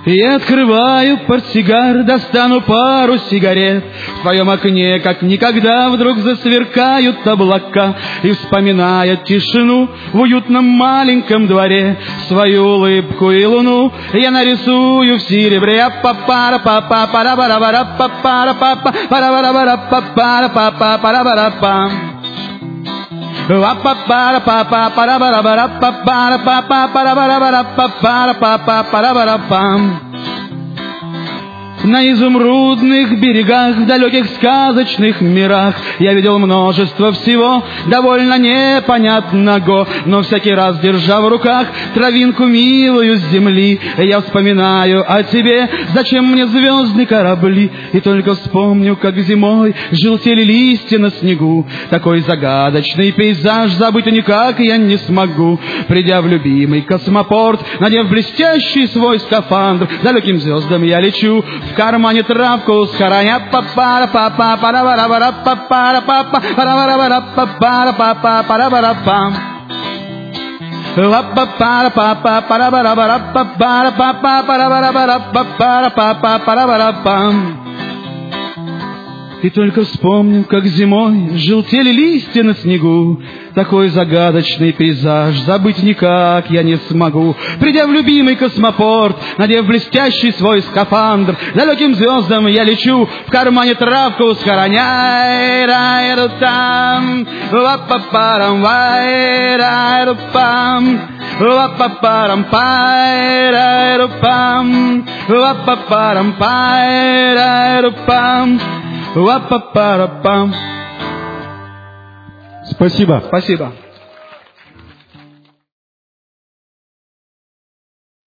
Я открываю портсигар, достану пару сигарет. В твоем окне, как никогда, вдруг засверкают облака. И, вспоминая тишину в уютном маленьком дворе, свою улыбку и луну я нарисую в серебре. На изумрудных берегах, в далеких сказочных мирах я видел множество всего, довольно непонятного, но всякий раз, держа в руках травинку милую с земли, я вспоминаю о тебе, зачем мне звездные корабли, и только вспомню, как зимой желтели листья на снегу. Такой загадочный пейзаж забыть никак я не смогу. Придя в любимый космопорт, надев блестящий свой скафандр, далеким звездам я лечу. В кармане травку схороня, И только вспомню, как зимой желтели листья на снегу. Такой загадочный пейзаж забыть никак я не смогу. Придя в любимый космопорт, надев блестящий свой скафандр, далеким звездам я лечу, в кармане травку схороняй. Рай-ру-там, ла-па-парам, вай-рай-ру-пам, ла-па-парам-пай, рай-ру-пам, ла-па-парам-пай, рай-ру-пам, ла-па-пара-пам. Спасибо. Спасибо.